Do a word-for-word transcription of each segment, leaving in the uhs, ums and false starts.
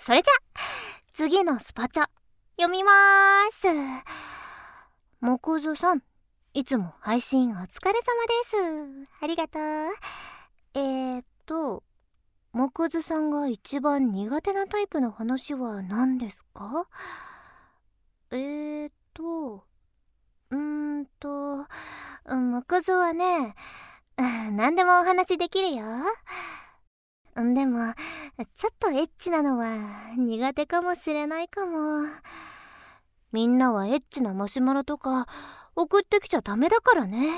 それじゃ次のスパチャ読みまーす。もくずさん、いつも配信お疲れ様です。ありがとう。えーっともくずさんが一番苦手なタイプの話は何ですか？えーっとうーんともくずはね、何でもお話できるよ。でもちょっとエッチなのは苦手かもしれないかも。みんなはエッチなマシュマロとか送ってきちゃダメだからね。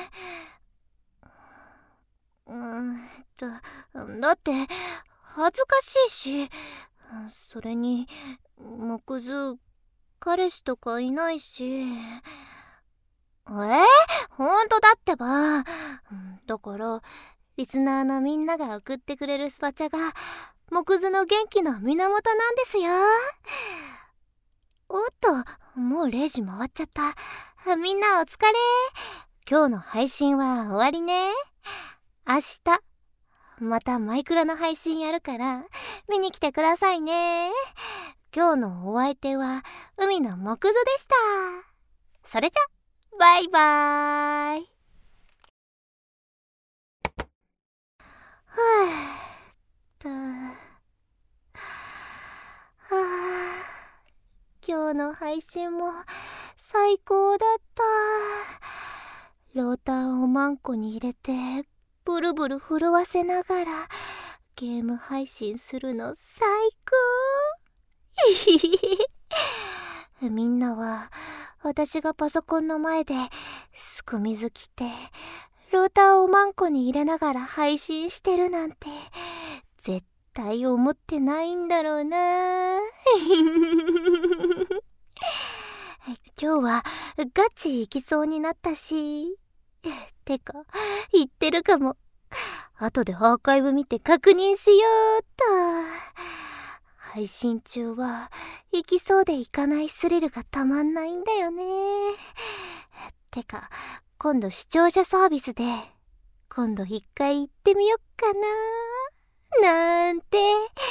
うーんとだって恥ずかしいし、それにもくず彼氏とかいないし。えー、ほんとだってば。だからリスナーのみんなが送ってくれるスパチャがもくずの元気の源なんですよ。おっと、もうれいじ回っちゃった。みんなお疲れ。今日の配信は終わりね。明日またマイクラの配信やるから見に来てくださいね。今日のお相手は海のもくずでした。それじゃバイバーイ。はぁとはぁ今日の配信も最高だった。ローターをマンコに入れてブルブル震わせながらゲーム配信するの最高。みんなは私がパソコンの前ですく水着てローターをマンコに入れながら配信してるなんて絶対思ってないんだろうな。今日はガチ行きそうになったし、てか言ってるかも。後でアーカイブ見て確認しようっと。配信中は行きそうで行かないスリルがたまんないんだよね。てか今度視聴者サービスで今度一回行ってみよっかななんて。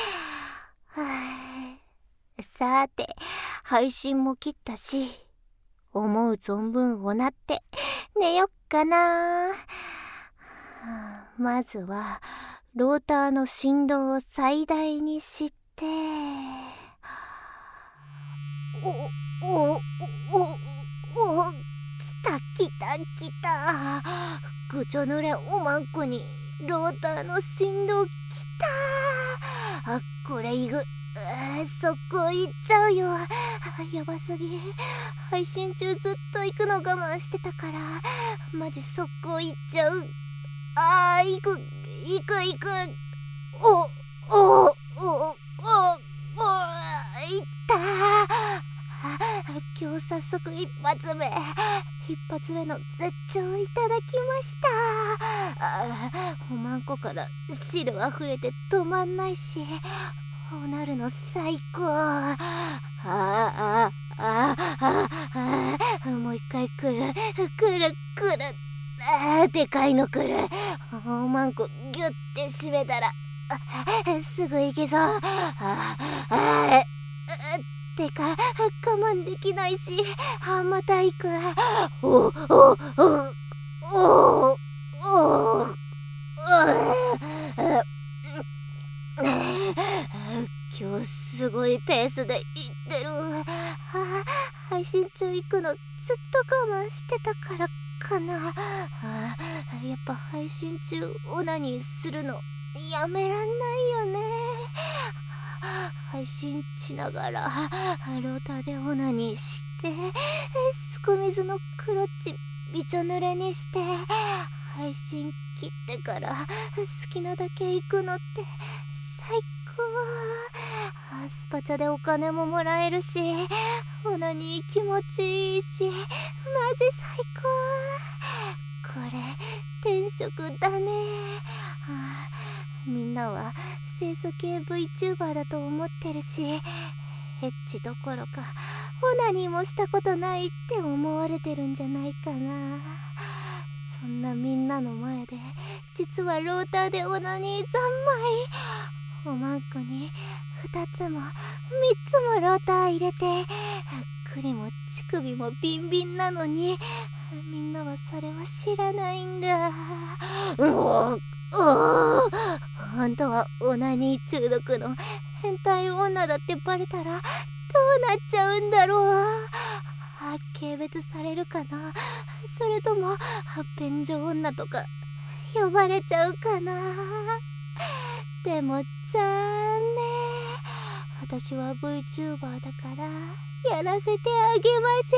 さーて配信も切ったし思う存分おなって寝よっかな。まずはローターの振動を最大にして、おおおおお来た来た来た。ぐちょ濡れおまんこにローターの振動来た。あ、これいぐ。速攻行っちゃうよ。やばすぎ。配信中ずっと行くの我慢してたからマジ速攻行っちゃう。あー、行く行く行く。おおおおおおいったー。今日早速一発目一発目の絶頂いただきました。あおまんこから汁あふれて止まんないしおなるの最高。あああああもう一回来る来る来る。あでかいの来る。おまんこギュッて締めたらすぐ行けそう。ああてか我慢できないしまた行く。おおおおおお今日すごいペースで行ってる。あ配信中行くのずっと我慢してたからかな。あやっぱ配信中オナニーするのやめらんないよね。配信しながらローターでオナニーしてすく水のクロッチびちょ濡れにして配信切ってから好きなだけ行くのって最高。スパチャでお金ももらえるしオナニー気持ちいいしマジ最高。これ転職だね。みんなは清楚系 VTuber だと思ってるしエッチどころかオナニーもしたことないって思われてるんじゃないかな。そんなみんなの前で実はローターでオナニー三昧。おまんこにふたつもみっつもローター入れてクリも乳首もビンビンなのに、みんなはそれを知らないんだ。うおうお本当はオナニー中毒の変態女だってバレたらどうなっちゃうんだろう。軽蔑されるかな、それとも便所女とか呼ばれちゃうかな。でも残念、私は VTuber だからやらせてあげ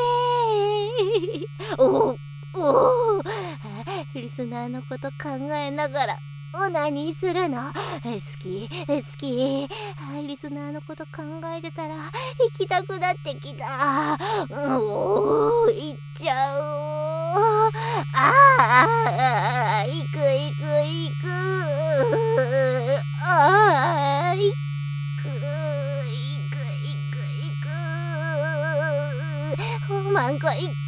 ません。おおリスナーのこと考えながらオナニーするの好き好き。リスナーのこと考えてたら行きたくなってきた。おお行っちゃう。ああ行く行く行く。ああ行く行く行く行く。マンコ行く。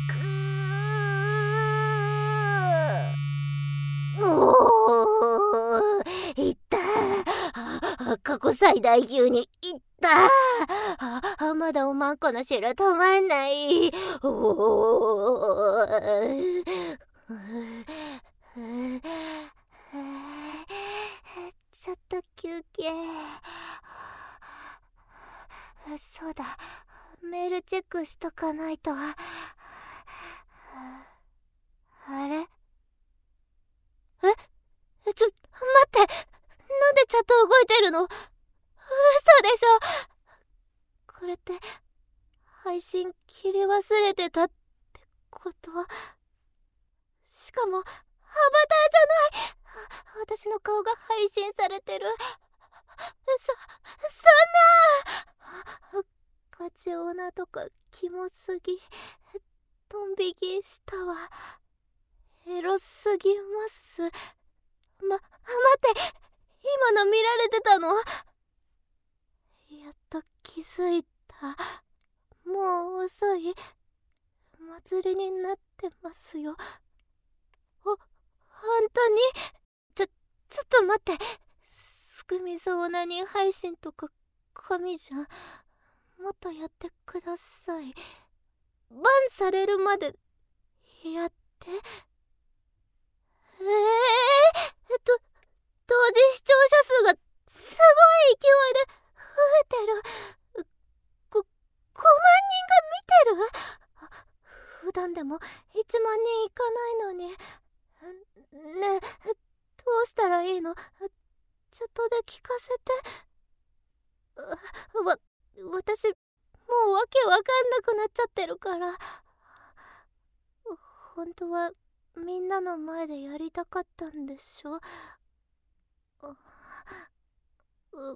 おーいったー。過去最大級にいったー。まだおまんこの汁止まんない。おーちょっと休憩。そうだ、メールチェックしとかないと。あれえちょ、待って、なんでチャット動いてるの？嘘でしょ。これって配信切り忘れてたってこと？しかもアバターじゃない。私の顔が配信されてる。そ、そんな。ガチオナとかキモすぎ、ドン引きしたわ。エロすぎます。ま、待って、今の見られてたの？やっと気づいた。もう遅い。祭りになってますよ。お、本当に？ちょ、ちょっと待って。すくみずオナニー配信とか神じゃん。もっとやってください。バンされるまでやって。えー、えっと、同時視聴者数がすごい勢いで増えてる。ご、ごまん人が見てる？普段でもいちまん人いかないのに。ねえ、どうしたらいいの？チャットで聞かせて。わ、私、もうわけわかんなくなっちゃってるから。本当はみんなの前でやりたかったんでしょ？う、うん、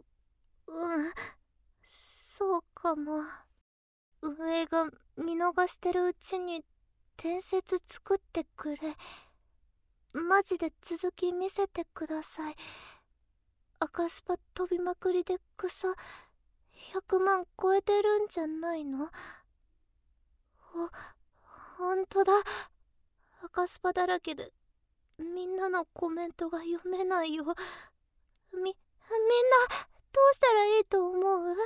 そうかも。運営が見逃してるうちに伝説作ってくれ。マジで続き見せてください。赤スパ飛びまくりで草ひゃくまん超えてるんじゃないの？ほ、ほんとだ。赤スパだらけでみんなのコメントが読めないよ。み、みんなどうしたらいいと思う？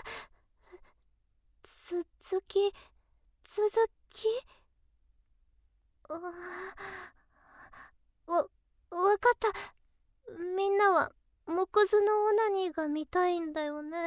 つ、続き、続き？うわ、わかった。みんなは木図のオナニーが見たいんだよね。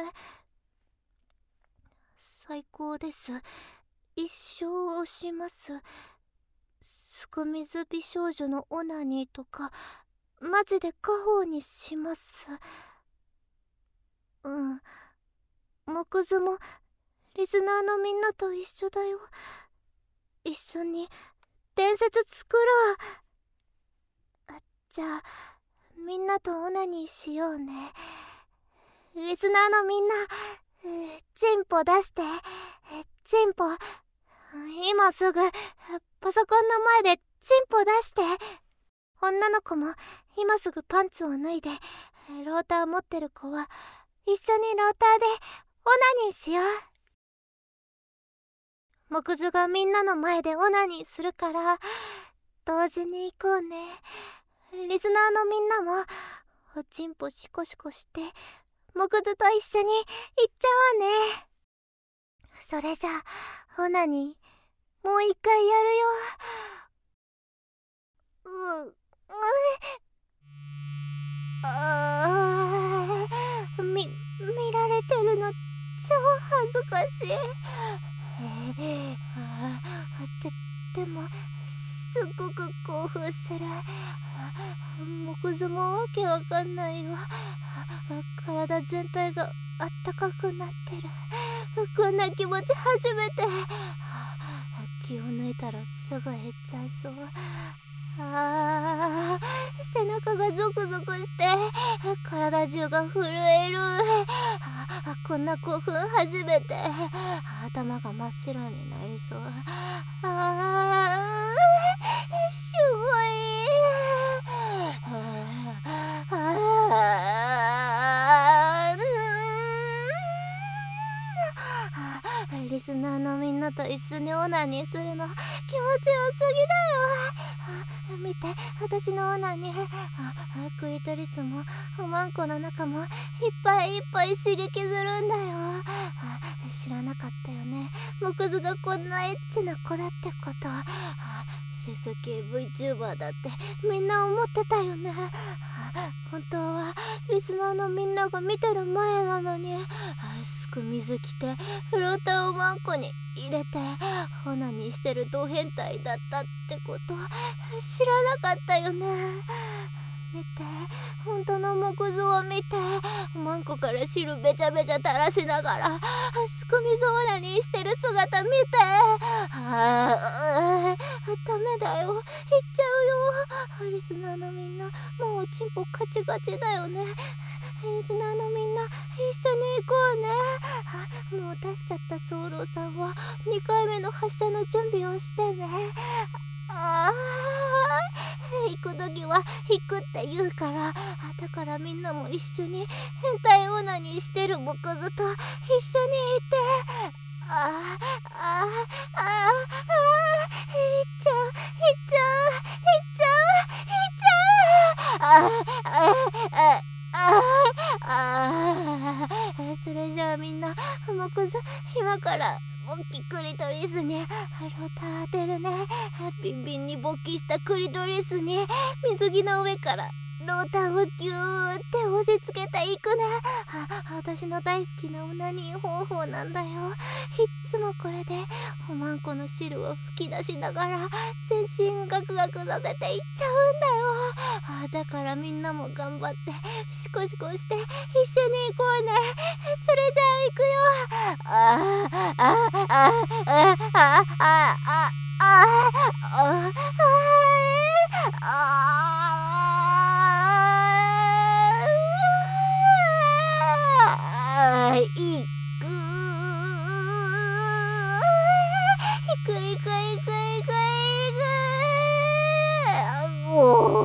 最高です。一生押します。すくみず美少女のオナニーとかマジで家宝にします。うん、木図もリスナーのみんなと一緒だよ。一緒に伝説作ろう。あ、じゃあみんなとオナニーしようね。リスナーのみんな、チンポ出して。チンポ、今すぐパソコンの前でチンポ出して。女の子も今すぐパンツを脱いで。ローター持ってる子は一緒にローターでオナニーしよう。木図がみんなの前でオナニーするから同時に行こうね。リスナーのみんなもおちんぽシコシコしてモクズと一緒に行っちゃおうね。それじゃあオナニーもう一回やるよ。ううあーみ見られてるの超恥ずかしい。えー、あーででもすっごく興奮する。モクズもわけわかんないわ。体全体があったかくなってる。こんな気持ち初めて。気を抜いたらすぐ減っちゃいそう。あー、背中がゾクゾクして体中が震える。こんな興奮初めて。頭が真っ白になりそう。あー、すごい。あー、リスナーのみんなと一緒にオナニーするの気持ちよすぎだよ。見て、私のオナニー。クリトリスもおまんこの中もいっぱいいっぱい刺激するんだよ。知らなかったよね、モクズがこんなエッチな子だってこと。セックス系 VTuber だってみんな思ってたよね。本当はリスナーのみんなが見てる前なのに、すく水着てフローターをマンコに入れてオナニーしてるド変態だったってこと知らなかったよね。見て、本当の木像を見て。マンコから汁べちゃべちゃ垂らしながらすく水オナニーしてる姿見て。ああ、ダメだよ、行っちゃうよ。リスナーのみんなもうおちんぽカチガチだよね。リスナーのみんな一緒に行こうね。もう出しちゃったソウローさんはにかいめの発射の準備をしてね。ああ、行く時は行くって言うから。だからみんなも一緒に変態オナニーしてるモクズと一緒にいて。ああああああ、行っちゃう行っちゃう行っちゃう行っちゃう。ああああああ、それじゃあみんなモクズ今から勃起クリトリスにローター当てるね。ビンビンに勃起したクリトリスに水着の上からローターをギューって押し付けていくね。あ、私の大好きなオナニー方法なんだよ。いっつもこれでおまんこの汁を吹き出しながら全身ガクガクさせていっちゃうんだよ。あ、だからみんなも頑張ってシコシコして一緒に行こうね。それじゃあ行くよ。ああああああああああああ、行く行く行く行く行く行く。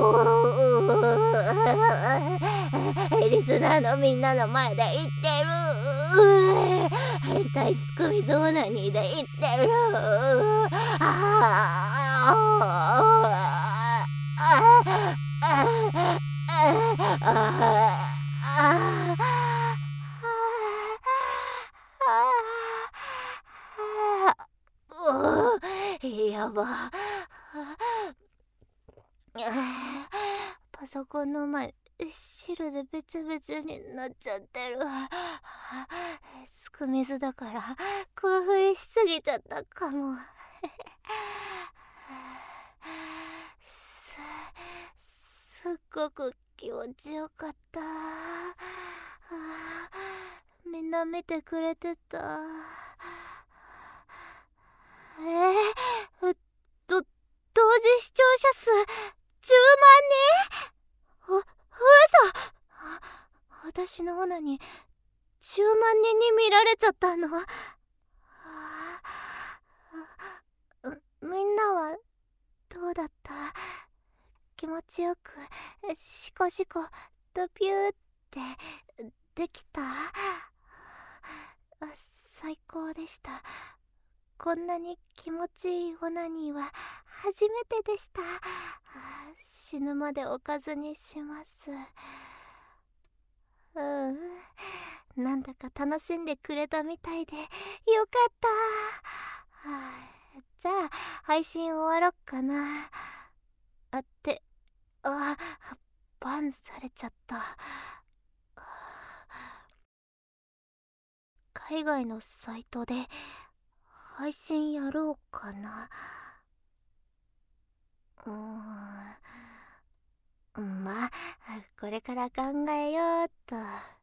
おー、リスナーのみんなの前で言ってる。変態すくみゾーナニーで言ってる。ああやば。パソコンの前汁でべちゃべちゃになっちゃってる。すく水だから興奮しすぎちゃったかも。すすっごく気持ちよかった。みんな見てくれてた。えー、ど同時視聴者数じゅうまんにん。う、嘘。私のオナにじゅうまんにんに見られちゃったの。みんなはどうだった？気持ちよくシコシコドピューってできた？最高でした。こんなに気持ちいいオナニーは初めてでした。死ぬまでおかずにします。うん、 なんだか楽しんでくれたみたいでよかった。はあ、じゃあ配信終わろっかな。あってあバンされちゃった。海外のサイトで配信やろうかな。うーん、まあこれから考えようっと。